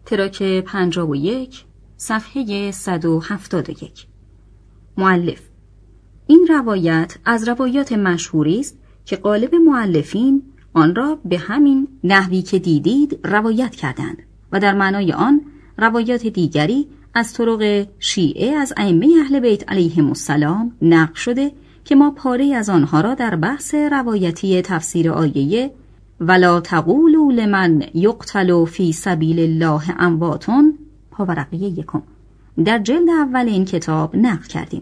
تراک 51 صفحه 171. مؤلف: این روایت از روایات مشهوری است که غالب مؤلفین آن را به همین نحوی که دیدید روایت کردند و در معنای آن روایات دیگری از طرق شیعه از ائمه اهل بیت علیهم السلام نقل شده که ما پاره از آنها را در بحث روایتی تفسیر آیه ولا تقولوا لمن یقتل فی سبیل الله اموات پاورقی 1 در جلد اول این کتاب نقل کردیم.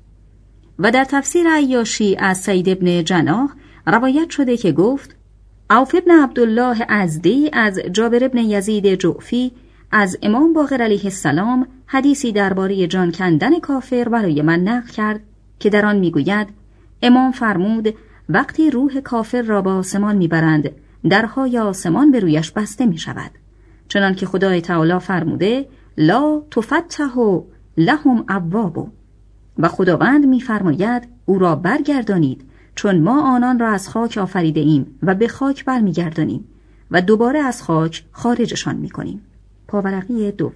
و در تفسیر عیاشی از سید ابن جناح روایت شده که گفت عوف ابن عبدالله ازدی از جابر ابن یزید جعفی از امام باقر علیه السلام حدیثی درباره جان کندن کافر برای من نقل کرد که در آن میگوید امام فرمود وقتی روح کافر را به آسمان میبرند درهای آسمان به رویش بسته میشود، چنان که خدای تعالی فرموده لا تفتح لهم ابواب، و خداوند میفرماید او را برگردانید چون ما آنان را از خاک آفریده ایم و به خاک برمیگردانیم و دوباره از خاک خارجشان میکنیم. پاورقی 2.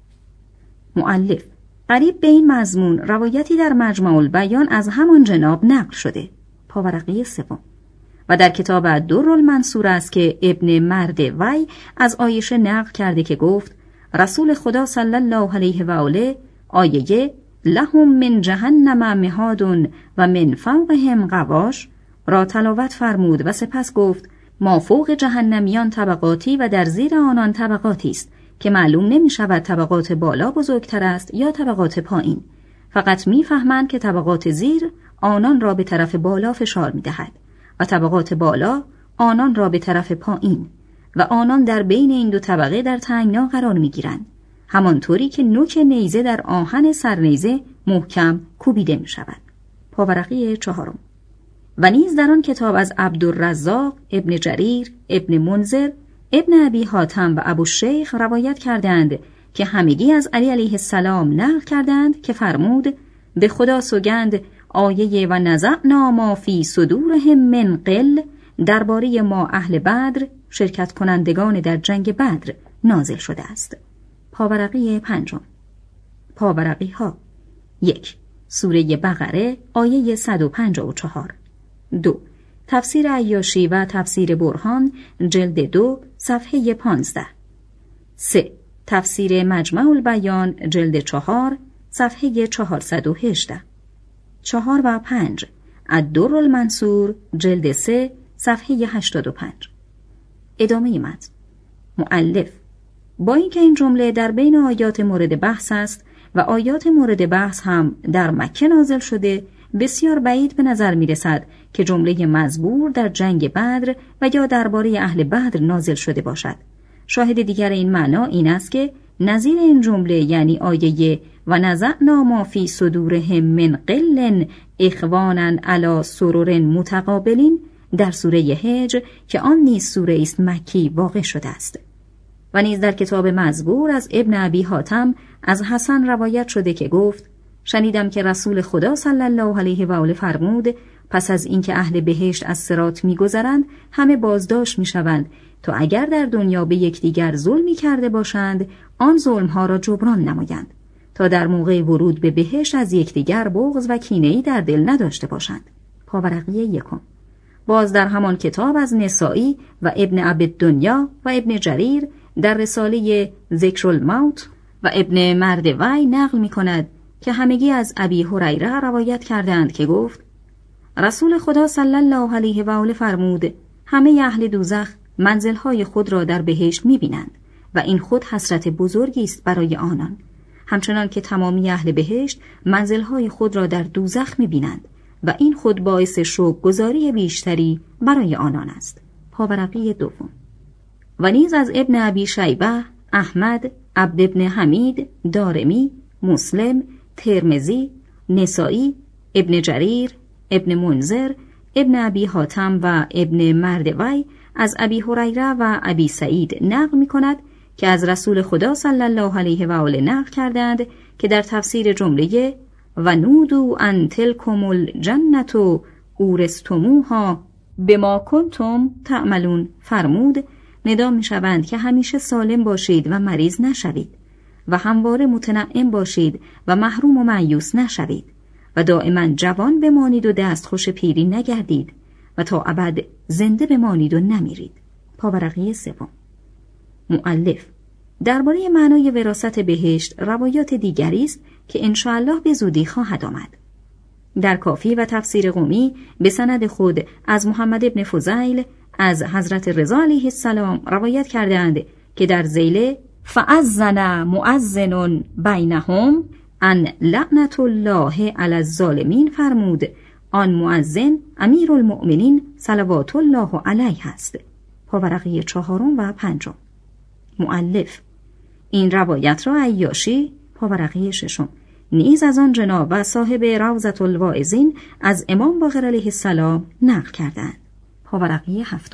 مؤلف: قریب به این مضمون روایتی در مجمع البیان از همان جناب نقل شده. پاورقی 3. و در کتاب الدر المنصور است که ابن مرد وی از عایشه نقل کرده که گفت رسول خدا صلی الله علیه و آله آیه لهم من جهنم مهاد و من فوقهم غواش را تلاوت فرمود و سپس گفت ما فوق جهنمیان طبقاتی و در زیر آنان طبقاتی است که معلوم نمی شود طبقات بالا بزرگتر است یا طبقات پایین، فقط می فهمند که طبقات زیر آنان را به طرف بالا فشار می دهد و طبقات بالا آنان را به طرف پایین و آنان در بین این دو طبقه در تنگنا قرار می گیرند، همانطوری که نوک نیزه در آهن سرنیزه محکم کوبیده می شود. پاورقی 4. و نیز در آن کتاب از عبدالرزاق ابن جریر ابن منذر ابن ابی حاتم و ابوالشیخ روایت کردند که همگی از علی علیه السلام نقل کردند که فرمود به خدا سوگند آیه و نزعنا ما فی صدورهم من قل درباره ما اهل بدر شرکت کنندگان در جنگ بدر نازل شده است. پاورقی 5. پاورقی ها: 1. سوره بقره آیه 154. 2. تفسیر عیاشی و تفسیر برهان جلد 2 صفحه 15. 3. تفسیر مجمع البیان جلد 4 صفحه 418. 4 و 5. الدر المنصور جلد 3 صفحه 85. ادامه متن. مؤلف: با اینکه این جمله در بین آیات مورد بحث است و آیات مورد بحث هم در مکه نازل شده، بسیار بعید به نظر می رسد که جمله مزبور در جنگ بدر و یا درباره اهل بدر نازل شده باشد. شاهد دیگر این معنا این است که نظیر این جمله یعنی آیه و نزعنا ما فی صدورهم من قل اخوانا علی سرر متقابلین در سوره هجر که آن نیز سوره است مکی واقع شده است. و نیز در کتاب مزبور از ابن ابی حاتم از حسن روایت شده که گفت شنیدم که رسول خدا صلی الله علیه و آله فرمود پس از اینکه اهل بهشت از صراط می‌گذرند همه بازداشت می‌شوند تا اگر در دنیا به یکدیگر ظلمی کرده باشند آن ظلم‌ها را جبران نمایند تا در موقع ورود به بهشت از یکدیگر بغض و کینه‌ای در دل نداشته باشند. پاورقی 1. باز در همان کتاب از نسائی و ابن عبدالدنیا و ابن جریر در رساله ذکر الموت و ابن مرد وی نقل می‌کند که همگی از ابی هریره روایت کردند که گفت رسول خدا صلی الله علیه و آله فرمود همه اهل دوزخ منزل‌های خود را در بهشت می‌بینند و این خود حسرت بزرگی است برای آنان، همچنان که تمامی اهل بهشت منزل‌های خود را در دوزخ می‌بینند و این خود باعث شوک‌گذاری بیشتری برای آنان است. پاورقی 2. و نیز از ابن ابی شیبه، احمد، عبد ابن حمید، دارمی، مسلم، ترمذی، نسائی، ابن جریر، ابن منذر، ابن ابی حاتم و ابن مرد وی از ابی هریره و ابی سعید نقل می کند که از رسول خدا صلی الله علیه و آله نقل کردند که در تفسیر جمله و نودو ان تلکم الجنة اورثتموها بما کنتم تعملون فرمود ندا می‌شوند که همیشه سالم باشید و مریض نشوید و همواره متنعم باشید و محروم و مایوس نشوید و دائما جوان بمانید و دستخوش پیری نگردید و تا ابد زنده بمانید و نمیرید. پاورقی سوم. مؤلف درباره معنای وراثت بهشت روایات دیگری است که انشاءالله به زودی خواهد آمد. در کافی و تفسیر قمی به سند خود از محمد ابن فضیل از حضرت رضا علیه السلام روایت کردند که در ذیل فأذن مؤذن بینهم ان لعنت الله علی الظالمین فرمود آن مؤذن امیرالمؤمنین صلوات الله علیه است. پاورقی 4 و 5. مؤلف این روایت را عیاشی پاورقی 6 نیز از آن جناب و صاحب روضة الواعظین از امام باقر علیه السلام نقل کردند. پاورقی 7.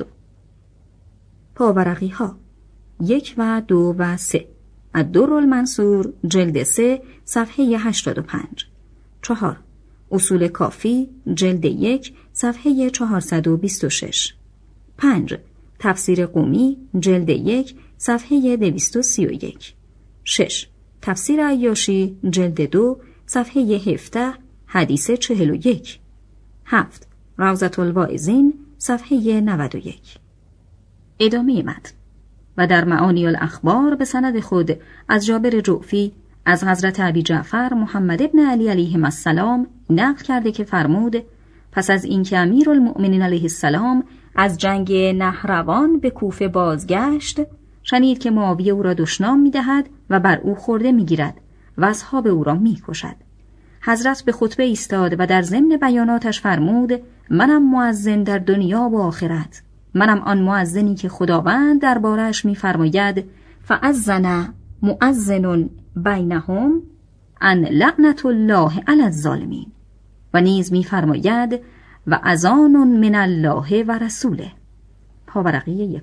پاورقی ها 1 و 2 و 3. الدر المنصور جلد 3 صفحه 85. 4. اصول کافی جلد 1 صفحه 426. 5. تفسیر قمی جلد 1 صفحه 231. 6. تفسیر عیاشی جلد 2 صفحه 17 حدیث 41. 7. روضة الواعظین صفحه 91. ادامه متن. و در معانی الاخبار به سند خود از جابر جعفی از حضرت ابی جعفر محمد ابن علی علیهم السلام نقل کرده که فرمود پس از اینکه امیرالمؤمنین علیه السلام از جنگ نهروان به کوفه بازگشت، شنید که معاویه او را دشنام می‌دهد و بر او خورده می‌گیرد و اصحاب او را می‌کشد. حضرت به خطبه ایستاد و در ضمن بیاناتش فرمود منم مؤذن در دنیا و آخرت، منم آن مؤذنی که خداوند درباره‌اش می‌فرماید فأذن مؤذن بینهم ان لعنت الله علی الظالمین و نیز می‌فرماید و اذان من الله و رسوله. پاورقی 1.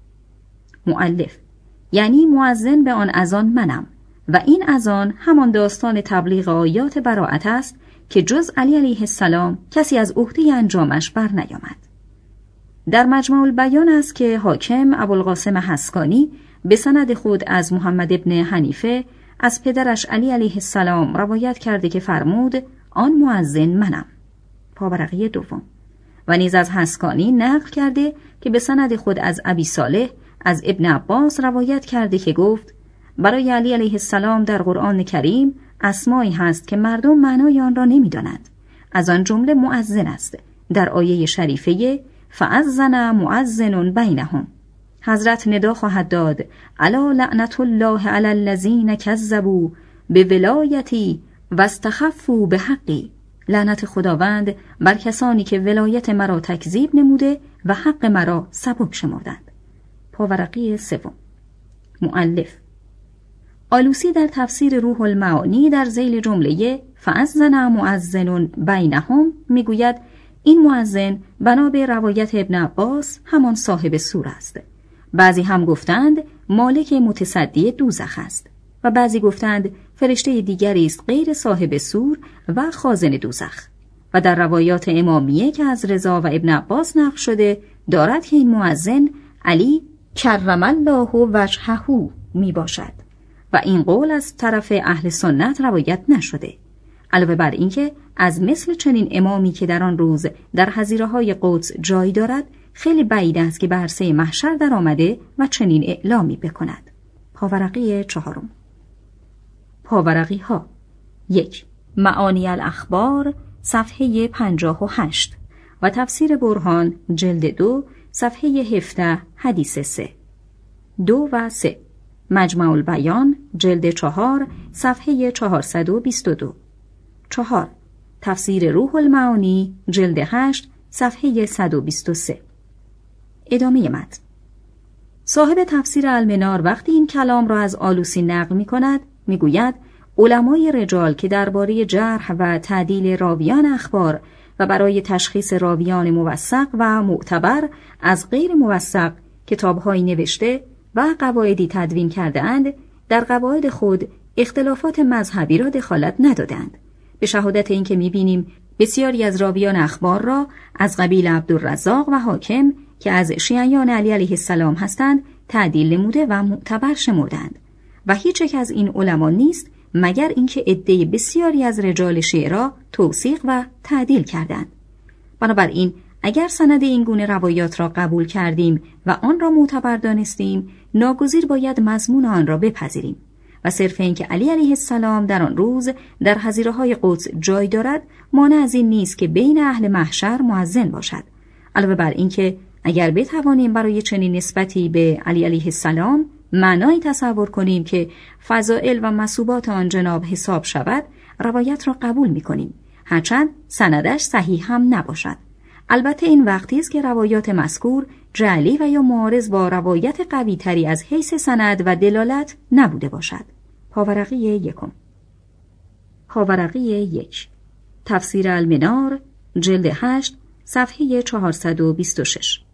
مؤلف یعنی مؤذن به آن اذان منم و این اذان همان داستان تبلیغ آیات براءت است که جز علی علیه السلام کسی از عهده انجامش بر نیامد. در مجمع البیان است که حاکم ابوالقاسم حسکانی به سند خود از محمد ابن حنیفه از پدرش علی علیه السلام روایت کرده که فرمود آن مؤذن منم. پاورقی 2. و نیز از حسکانی نقل کرده که به سند خود از ابی صالح از ابن عباس روایت کرده که گفت برای علی علیه السلام در قرآن کریم اسمایی هست که مردم معنای آن را نمی‌دانند. از آن جمله مؤذن است. در آیه شریفه فأذن مؤذن بینهم حضرت ندا خواهد داد الا لعنت الله علی الذین کذبوا بولایتی واستخفوا بحقی، لعنت خداوند بر کسانی که ولایت مرا تکذیب نموده و حق مرا سبک شمردند. پاورقی 3. مؤلف آلوسی در تفسیر روح المعانی در ذیل جمله فأذن مؤذن بینهم میگوید این مؤذن بنا به روایت ابن عباس همان صاحب سور است. بعضی هم گفتند مالک متصدی دوزخ است و بعضی گفتند فرشته دیگری است غیر صاحب سور و خازن دوزخ. و در روایات امامیه که از رضا و ابن عباس نقل شده دارد که این مؤذن علی کرم الله وجهه می باشد و این قول از طرف اهل سنت روایت نشده، علاوه بر اینکه از مثل چنین امامی که در آن روز در حظیره‌های قدس جای دارد خیلی بعید است که به عرصه محشر در آمده و چنین اعلامی بکند. پاورقی 4. پاورقی ها 1. معانی الاخبار صفحه 58 و تفسیر برهان جلد 2 صفحه 17 حدیث 3. 2 و 3. مجمع البیان جلد 4 صفحه 422. 4. تفسیر روح المعانی جلد 8 صفحه 123. ادامه متن. صاحب تفسیر المنار وقتی این کلام را از آلوسی نقل می کند می گوید علمای رجال که درباره جرح و تعدیل راویان اخبار و برای تشخیص راویان موثق و معتبر از غیر موثق کتاب‌هایی نوشته و قواعدی تدوین کرده اند، در قواعد خود اختلافات مذهبی را دخالت ندادند. به شهادت این که می‌بینیم بسیاری از راویان اخبار را از قبیل عبدالرزاق و حاکم که از شیعیان علی علیه السلام هستند تعدیل نموده و معتبر شمردند و هیچ یک از این علما نیست مگر اینکه عده بسیاری از رجال شعرا توثیق و تعدیل کردند. بنابراین اگر سند این گونه روایات را قبول کردیم و آن را معتبر دانستیم، ناگزیر باید مضمون آن را بپذیریم و صرف اینکه علی علیه السلام در آن روز در حظیره‌های قدس جای دارد مانع از این نیست که بین اهل محشر مؤذن باشد. علاوه بر اینکه اگر بتوانیم برای چنین نسبتی به علی علیه السلام معنایی تصور کنیم که فضائل و مثوبات آن جناب حساب شود، روایت را قبول می‌کنیم، هرچند سندش صحیح هم نباشد. البته این وقتی است که روایات مذکور جعلی و یا معارض با روایت قوی تری از حیث سند و دلالت نبوده باشد. پاورقی 1. پاورقی 1 تفسیر المنار جلد 8 صفحه 426